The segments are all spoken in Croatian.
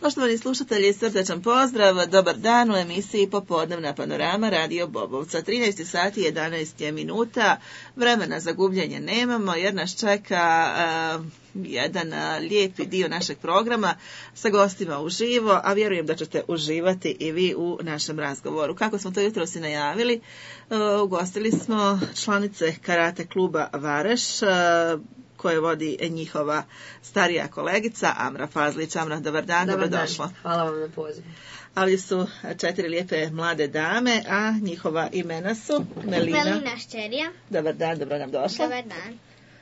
Poštovani slušatelji, srdačan pozdrav, dobar dan u emisiji Popodnevna panorama Radio Bobovca. 13 sati 11 minuta, vremena za gubljenje nemamo jer nas čeka jedan lijepi dio našeg programa sa gostima uživo, a vjerujem da ćete uživati i vi u našem razgovoru. Kako smo to jutros i najavili, ugostili smo članice karate kluba Vareš, koje vodi njihova starija kolegica Amra Fazlić. Amra, dobar dan, dobrodošla. Hvala vam na pozivu. Ali su 4 lijepe mlade dame, a njihova imena su Melina Šćerija. Dobar dan, dobro nam došla. Dobar dan.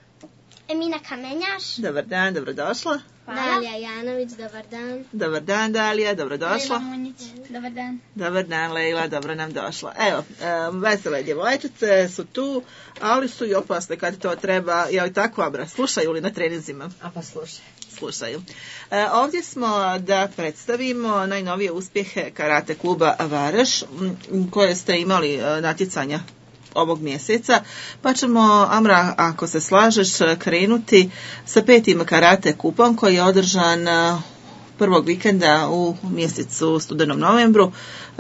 Emina Kamenjaš. Dobar dan, dobrodošla. Dalija Janović, dobar dan. Dobar dan, Dalija, dobrodošla. Lejla Munjić, dobar dan. Dobar dan, Lejla, dobro nam došla. Evo, vesele djevojčice su tu, ali su i opasne kad to treba. Ja i tako, Abra, slušaju li na treninzima? A pa Slušaju. Ovdje smo da predstavimo najnovije uspjehe karate kluba Vareš, koje ste imali natjecanja ovog mjeseca, pa ćemo, Amra, ako se slažeš, krenuti sa 5. karate kupom koji je održan prvog vikenda u mjesecu studenom novembru,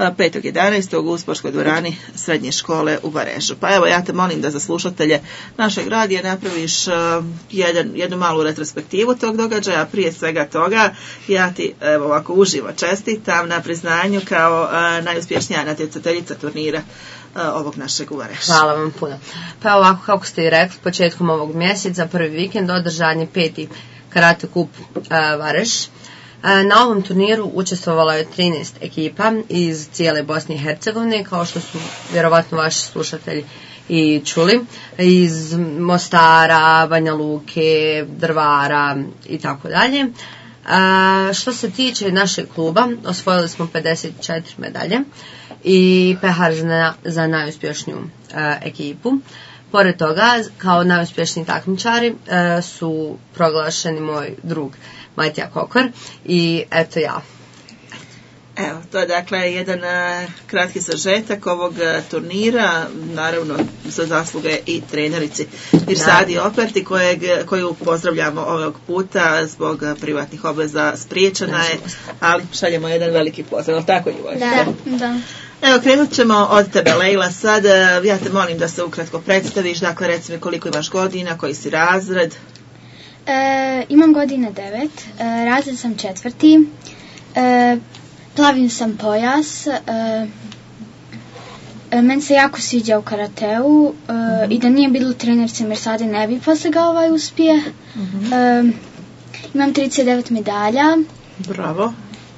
5.11. u sportskoj dvorani srednje škole u Varežu. Pa evo, ja te molim da za slušatelje našeg radija napraviš jednu malu retrospektivu tog događaja. Prije svega toga, ja ti evo ovako uživo čestitam na priznanju kao najuspješnija natjecateljica turnira ovog našeg u Varežu. Hvala vam puno. Pa ovako, kako ste i rekli, početkom ovog mjeseca, prvi vikend, održan je 5. karate kup Vareš. Na ovom turniru učestvovalo je 13 ekipa iz cijele Bosne i Hercegovine, kao što su vjerovatno vaši slušatelji i čuli, iz Mostara, Banja Luke, Drvara i tako dalje. Što se tiče našeg kluba, osvojili smo 54 medalje i pehar za najuspješniju ekipu. Pored toga, kao najuspješniji takmičari su proglašeni moj drug Matija Kokor i eto ja. Evo, to je dakle jedan kratki sažetak ovog turnira, naravno za zasluge i trenerici Mirsadi Operti, koju pozdravljamo ovog puta zbog privatnih obveza, spriječena je, ali šaljemo jedan veliki pozdrav, tako Ljubojka? Da. Evo, krenut ćemo od tebe, Lejla, sad ja te molim da se ukratko predstaviš, dakle reci mi koliko imaš godina, koji si razred? Imam godine 9, razred sam 4. Plavim sam pojas, meni se jako sviđa u karateu i da nije bilo trenerce Mirsade ne bi postigao ovaj uspjeh. Imam 39 medalja. Bravo.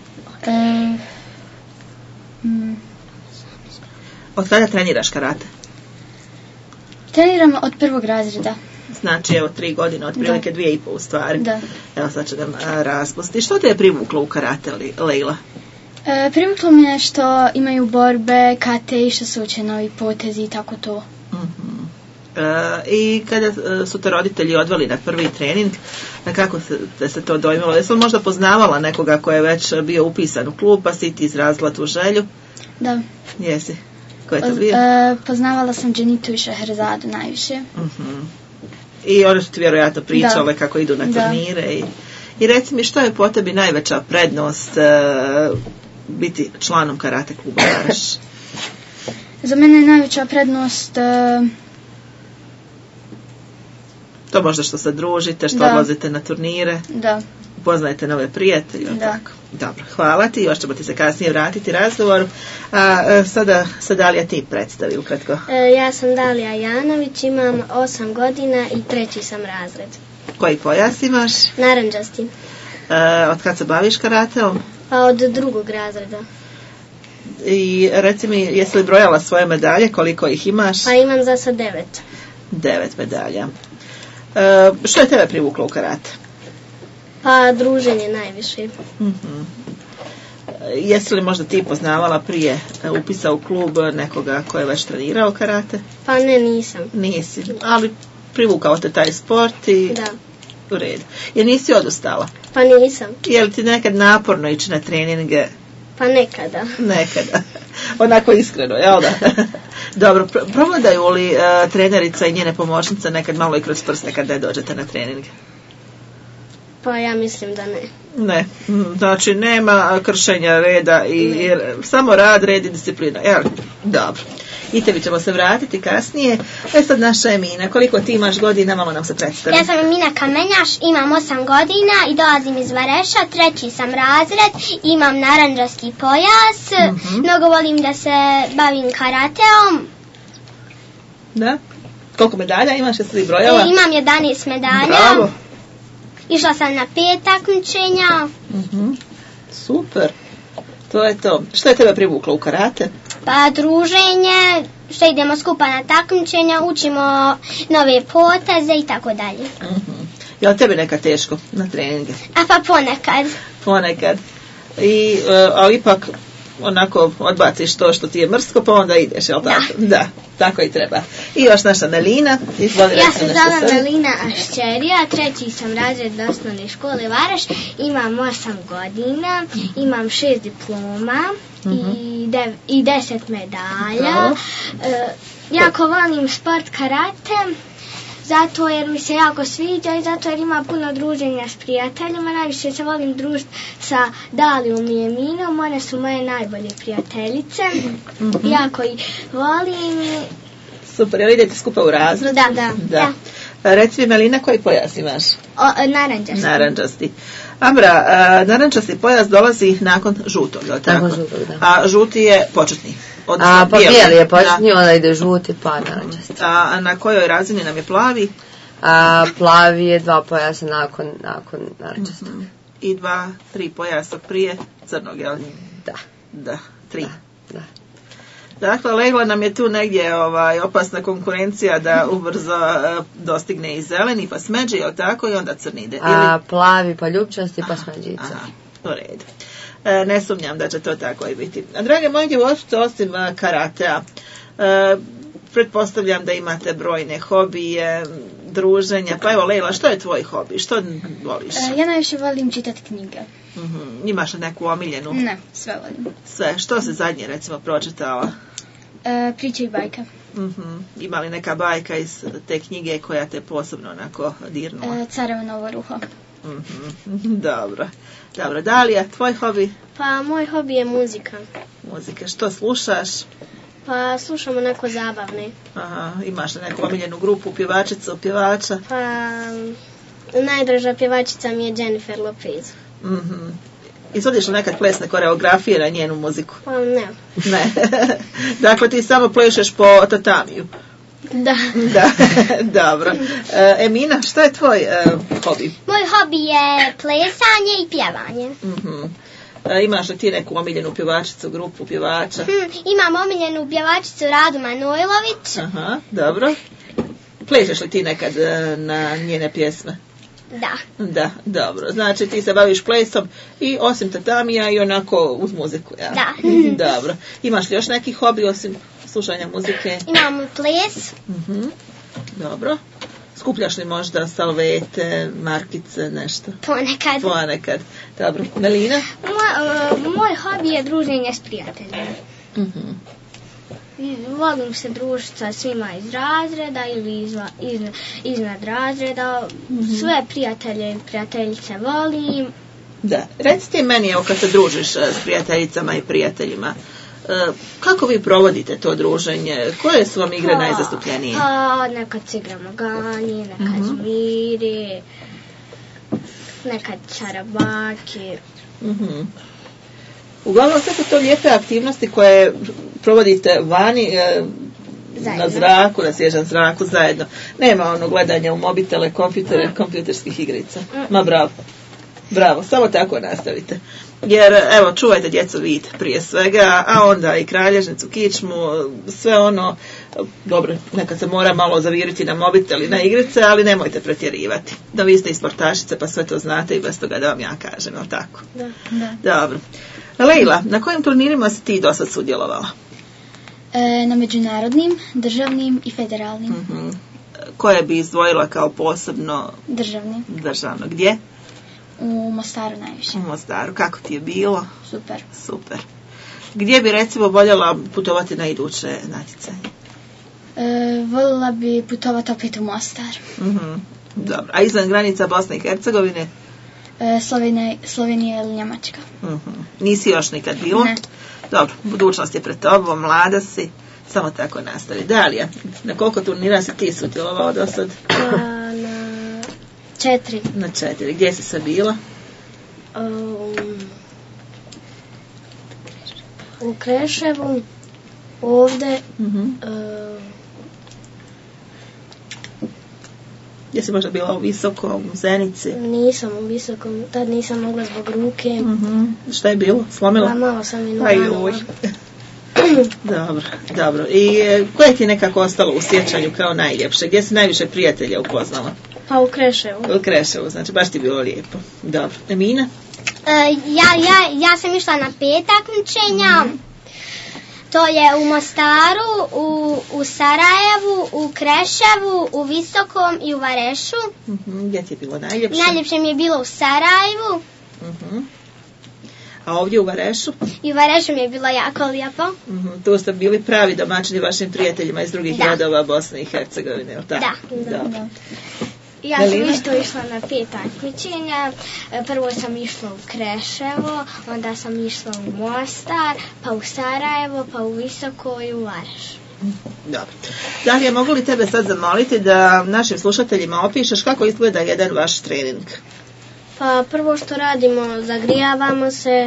Od kada treniraš karate? Treniram od 1. razreda. Znači, evo, 3 godine, otprilike 2,5 u stvari. Da. Evo, sad će nam raspusti. Što te je privuklo u karate, Lejla? Privuklo mi je što imaju borbe, kate i što se uče novi potezi i tako to. I kada su te roditelji odveli na prvi trening, kako se to dojmilo? Jesi li možda poznavala nekoga ko je već bio upisan u klub, pa si ti izrazila tu želju? Da. Jesi? Ko je to bio? Poznavala sam Dženitu i Šahrazadu najviše. I one su ti vjerojatno pričale kako idu na turnire. I reci mi, što je po tebi najveća prednost biti članom karate kluba Vareš? Za mene je najveća prednost to možda što se družite, što odlazite na turnire, upoznajete nove prijatelje. Tako. Dobro, hvala ti, još ćemo ti se kasnije vratiti razgovoru. Sada se Dalija ti predstavi ukratko. Ja sam Dalija Janović, imam 8 godina i 3. sam razred. Koji pojas imaš? Narandžasti. Od kad se baviš karateom? Pa od 2. razreda. I reci mi, jesi li brojala svoje medalje, koliko ih imaš? Pa imam za sad 9. 9 medalja. Što je tebe privuklo u karate? Pa druženje najviše. Jesi li možda ti poznavala prije upisa u klub nekoga ko je već trenirao karate? Pa ne, nisam. Nisi, ali privukao te taj sport i... Da. U redu. Jer nisi odustala? Pa nisam. Je li ti nekad naporno ići na treninge? Pa nekada. Nekada. Onako iskreno, jel da? Dobro, provladaju li trenerica i njene pomoćnice nekad malo i kroz prste kada dođete na treninge? Pa ja mislim da ne. Ne, znači nema kršenja reda i samo rad, red i disciplina. Jel? Dobro. I tebi ćemo se vratiti kasnije. Sad naša Emina, koliko ti imaš godina, malo nam se predstavi. Ja sam Emina Kamenjaš, imam 8 godina i dolazim iz Vareša, 3. sam razred, imam narandžasti pojas, mnogo volim da se bavim karateom. Da? Koliko medalja imaš, jesi li brojala? Imam 11 medalja. Bravo. Išla sam na 5 takmičenja. Super. To je to. Što je tebe privuklo u karate? Pa druženje, što idemo skupa na takmičenja, učimo nove poteze i tako dalje. Je li tebi nekad teško na treninge? A pa ponekad. Ponekad. Ali ipak onako odbaciš to što ti je mrsko, pa onda ideš, jel tako? Da, tako i treba. I još naša Melina. Ja se zovem Melina Ašćerija, 3. sam razred osnovne škole Vareš, imam 8 godina, imam 6 diploma i 10 medalja. Jako volim sport karate, zato jer mi se jako sviđa i zato jer ima puno druženja s prijateljima. Najviše se volim družiti sa Dalijom i Eminom, one su moje najbolje prijateljice. Jako ih volim. Super, jel idete skupa u razred? Da. Reci mi, Melina, koji pojas imaš? Narandžasti. Narandžasti. Ambra, narandžasti pojas dolazi nakon žutog, je li tako? Nakon žutog, da. A žuti je početni. Pa bijeli je početni, onda ide žuti, pa narandžasti. A na kojoj razini nam je plavi? Plavi je 2 pojasa nakon narandžastog. I 2-3 pojasa prije crnog, je li? Da, 3. Da. Dakle, legla nam je tu negdje opasna konkurencija da ubrzo dostigne i zeleni, pa smeđi, je li tako, i onda crni ide? Plavi pa ljubčasti, pa smeđica. U redu. Ne sumnjam da će to tako i biti. A drage moje djevojčice, osim karatea, pretpostavljam da imate brojne hobije, druženja. Pa evo, Lejla, što je tvoj hobi? Što voliš? Ja najviše volim čitati knjige. Imaš neku omiljenu? Ne, sve volim. Sve. Što se zadnje, recimo, pročitala? Priče i bajke. Ima li neka bajka iz te knjige koja te posebno onako dirnula? Carevo novo ruho. Dobro. Dalija, tvoj hobi? Pa moj hobi je muzika. Muzika. Što slušaš? Pa slušamo neko zabavne. Imaš li neku omiljenu grupu, pjevačicu, pjevača? Pa najdraža pjevačica mi je Jennifer Lopez. Izvodiš li nekad plesne koreografije na njenu muziku? Pa ne. Dakle, ti samo plešeš po tatamiju? Da. Dobro. Emina, što je tvoj hobi? Moj hobi je plesanje i pjevanje. Imaš li ti neku omiljenu pjevačicu, grupu pjevača? Imam omiljenu pjevačicu Radu Manojlović. Dobro. Plešeš li ti nekad na njene pjesme? Da, dobro. Znači ti se baviš plesom i osim tatamija i onako uz muziku, ja? Da. Dobro. Imaš li još neki hobi osim slušanja muzike? Imam ples. Dobro. Skupljaš li možda salvete, markice, nešto? Ponekad. Dobro. Melina? Moj hobi je druženje s prijateljima. Volim se družiti sa svima iz razreda ili iznad razreda. Sve prijatelje i prijateljice volim. Da. Recite meni, evo kad se družiš s prijateljicama i prijateljima, kako vi provodite to druženje? Koje su vam igre najzastupljenije? Nekad se igramo ganji, nekad žmiri, nekad čarabaki. Uglavnom sve su to lijepe aktivnosti koje provodite vani, na zraku, na svježem zraku, zajedno. Nema ono gledanja u mobitele, kompjuterskih igrica. Ma bravo, samo tako nastavite. Jer, evo, čuvajte djecu vid prije svega, a onda i kralježnicu, kičmu, sve ono, dobro, nekad se mora malo zaviriti na mobitel i na igrice, ali nemojte pretjerivati. Da vi ste i sportašice, pa sve to znate i bez toga da vam ja kažem, jel tako? Da. Dobro. Lejla, na kojim turnirima si ti do sad sudjelovala? Na međunarodnim, državnim i federalnim. Koje bi izdvojila kao posebno? Državno. Gdje? U Mostaru najviše. U Mostaru. Kako ti je bilo? Super. Gdje bi recimo voljela putovati na iduće natjecanje? Voljela bi putovati opet u Mostar. Dobro. A izvan granica Bosne i Hercegovine? Slovenija ili Njemačka. Nisi još nikad bila? Ne. Dobro, budućnost je pred tobom, mlada si, samo tako nastavi. Dalija, na koliko turnira si ti sudjelovao do sad? Na 4. Na 4. Gdje si sve bila? U Kreševu, ovdje, Gdje si možda bila u Visokom, u Zenici? nisam u Visokom, tad nisam mogla zbog ruke. Šta je bilo? Slomila? Pa malo sam i Aj, novanula. uj. Dobro. I koje ti je nekako ostalo u sjećanju kao najljepše? Gdje si najviše prijatelja upoznala? Pa u Kreševu. U Kreševu, znači baš ti je bilo lijepo. Dobro. Emina? Ja sam išla na 5 takmičenja. To je u Mostaru, u Sarajevu, u Kreševu, u Visokom i u Varešu. Gdje ti je bilo najljepše? Najljepše mi je bilo u Sarajevu. A ovdje u Varešu? I u Varešu mi je bilo jako lijepo. Tu ste bili pravi domaćini vašim prijateljima iz drugih gradova Bosne i Hercegovine, ili tako? Da. Ja sam isto išla na 5 takmičenja. Prvo sam išla u Kreševo, onda sam išla u Mostar, pa u Sarajevo, pa u Visoko i u Vareš. Dobro. Dalija, mogu li tebe sad zamoliti da našim slušateljima opišeš kako izgleda jedan vaš trening? Pa prvo što radimo, zagrijavamo se,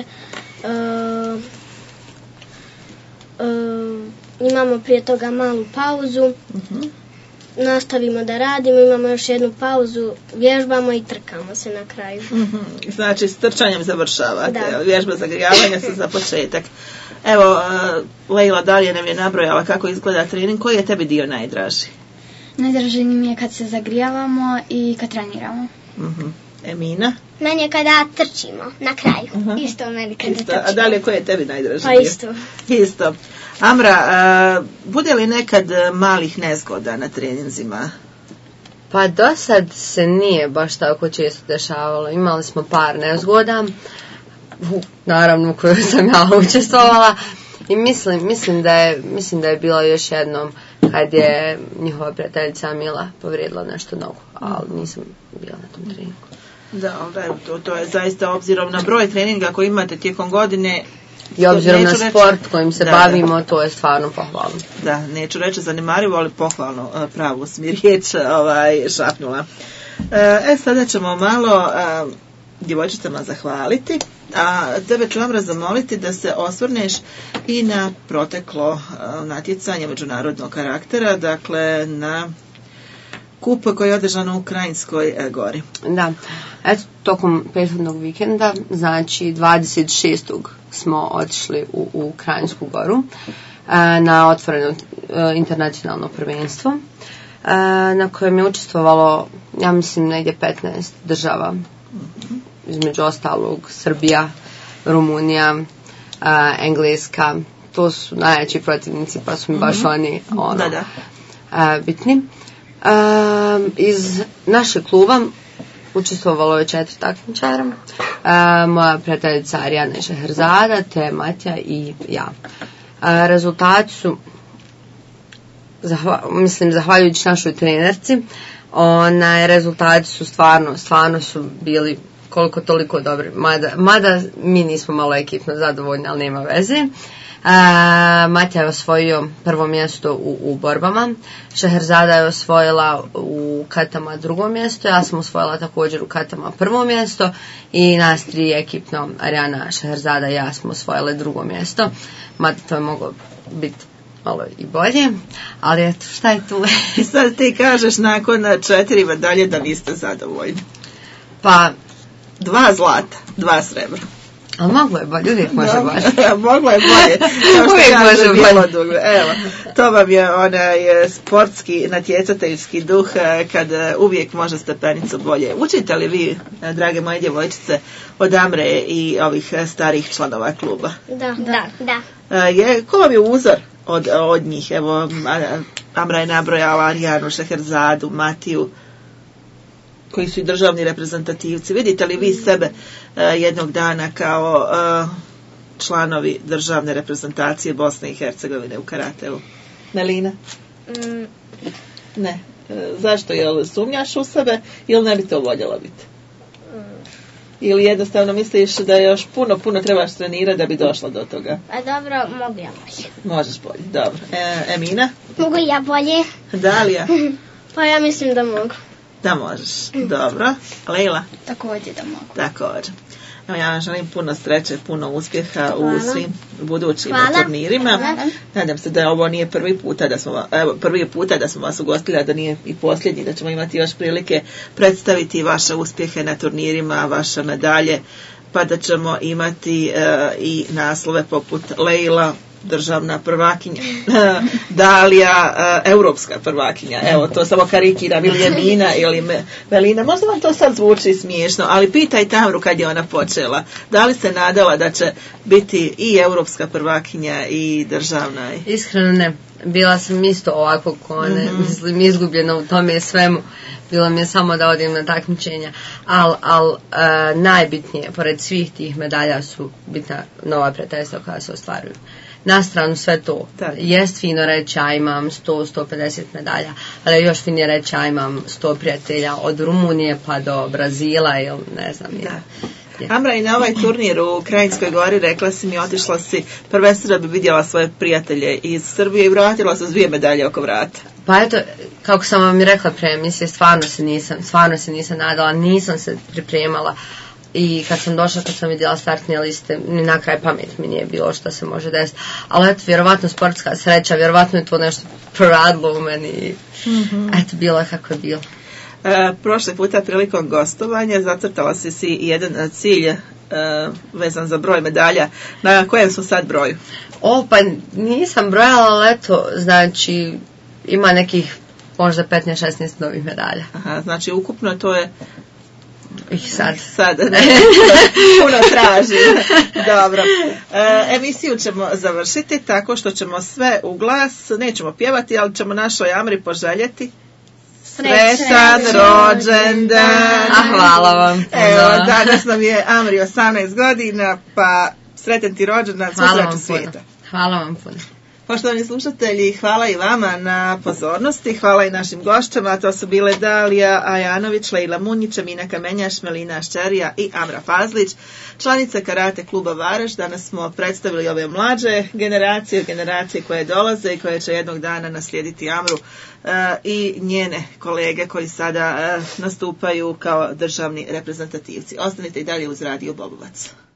imamo prije toga malu pauzu, nastavimo da radimo, imamo još jednu pauzu, vježbamo i trkamo se na kraju. Znači, s trčanjem završavate, Da. vježba zagrijavanja se za početak. Evo, Lejla Dalija nam je nabrojala kako izgleda trening. Koji je tebi dio najdraži? Najdraži mi je kad se zagrijavamo i kad treniramo. Emina? Meni je kada trčimo na kraju. Isto meni kada Isto. trčimo. A Dalija, koji je tebi najdraži Pa dio? isto. Isto. Amra, bude li nekad malih nezgoda na treninzima? Pa do sad se nije baš tako često dešavalo. Imali smo par nezgoda, naravno u kojoj sam ja učestvovala. I mislim da je bilo još jednom kad je njihova prijateljica Mila povrijedila nešto nogu, ali nisam bila na tom treningu. Da, to je zaista obzirom na broj treninga koji imate tijekom godine. I obzirom na Neću reći- sport kojim se bavimo, to je stvarno pohvalno. Da, neću reći zanemarivo, ali pohvalno pravu si mi riječ šapnula. Sada ćemo malo djevojčicama zahvaliti, a tebe ću vam zamoliti da se osvrneš i na proteklo natjecanje međunarodnog karaktera, dakle na kup koji je održan u Krajinskoj gori. Da, eto, tokom prethodnog vikenda, znači 26. smo otišli u Krajinsku goru na otvoreno internacionalno prvenstvo na kojem je učestvovalo, ja mislim, negdje 15 država, između ostalog Srbija, Rumunija, Engleska. To su najjači protivnici, pa su mi baš oni bitni. Iz našeg kluba učestvovalo je 4 takmičara, moja prijateljica Arijana Šeherzada, te Matja i ja. Rezultati su, zahvaljujući našoj trenerci, rezultati su stvarno su bili koliko toliko dobri, mada mi nismo malo ekipno zadovoljni, ali nema veze. Matja je osvojio prvo mjesto u borbama, Šeherzada je osvojila u katama drugo mjesto, ja sam osvojila također u katama prvo mjesto i nas 3 ekipno, Arijana, Šeherzada i ja smo osvojile drugo mjesto, mada to je moglo biti malo i bolje, ali eto, šta je tu? I sad ti kažeš nakon 4 medalje da niste zadovoljni. Pa 2 zlata, 2 srebra. Ali moglo je bolje, uvijek može bolje. Moglo je bolje. Uvijek može bolje. Evo, to vam je onaj sportski, natjecateljski duh kad uvijek može stepenicu bolje. Učite li vi, drage moje djevojčice, od Amre i ovih starih članova kluba? Da. Ko vam je uzor od njih? Evo, Amra je nabrojala Arijanu Šeherzadu, Matiju, koji su i državni reprezentativci. Vidite li vi sebe jednog dana kao članovi državne reprezentacije Bosne i Hercegovine u karateu? Melina? Ne. Zašto? Jel sumnjaš u sebe ili ne bi to voljela biti? Ili jednostavno misliš da još puno trebaš trenirati da bi došla do toga? A dobro, mogu ja bolje. Možeš bolje, dobro. Emina? Mogu ja bolje. Dalija? Pa ja mislim da mogu. Da možeš, dobro. Lejla? Također da mogu. Također. Evo, ja vam želim puno sreće, puno uspjeha u svim budućim turnirima. Nadam se da ovo nije prvi puta da smo vas ugostili, a da nije i posljednji, da ćemo imati još prilike predstaviti vaše uspjehe na turnirima, vaše medalje, pa da ćemo imati i naslove poput Lejla, državna prvakinja, Dalija, europska prvakinja, evo to samo karikiram, ili Emina ili Melina, možda vam to sad zvuči smiješno, ali pitaj Tamru kad je ona počela, da li se nadala da će biti i europska prvakinja i državna? Iskreno ne, bila sam isto ovako ko ne, mislim izgubljena u tome svemu, bilo mi je samo da odim na takmičenja, ali najbitnije, pored svih tih medalja su bitna nova prijateljstva koja se ostvaruju. Na stranu sve to. Jest fino reći ja imam 100-150 medalja, ali još finije reći ja imam 100 prijatelja od Rumunije pa do Brazila ili ne znam. Amra, i na ovaj turnir u Krajinskoj Gori rekla si mi, otišla si prvenstveno da bi vidjela svoje prijatelje iz Srbije i vratila se s 2 medalje oko vrata. Pa eto, kako sam vam i rekla prije emisije, stvarno se nisam nadala, nisam se pripremala. I kad sam došla, kad sam vidjela startne liste, ni na kraj pamet mi nije bilo što se može desiti. Ali eto, vjerovatno sportska sreća, vjerovatno je to nešto proradilo u meni i eto, bilo je kako je bilo. Prošle puta prilikom gostovanja zacrtala si jedan cilj vezan za broj medalja. Na kojem smo sad broju? Pa nisam brojala, ali eto, znači ima nekih možda 15-16 novih medalja. Aha, znači ukupno to je sad puno traži. Dobro. Emisiju ćemo završiti tako što ćemo sve u glas, nećemo pjevati, ali ćemo našoj Amri poželjeti srećan rođendan. Hvala vam. Evo, danas nam je Amri 18 godina, pa sretan ti rođendan, svu sreću svijeta. Hvala vam puno. Poštovani slušatelji, hvala i vama na pozornosti, hvala i našim gošćama, to su bile Dalija Ajanović, Lejla Munjić, Emina Kamenjaš, Melina Šćerija i Amra Fazlić, članice Karate kluba Vareš. Danas smo predstavili ove mlađe generacije koje dolaze i koje će jednog dana naslijediti Amru i njene kolege koji sada nastupaju kao državni reprezentativci. Ostanite i dalje uz Radio Bobovac.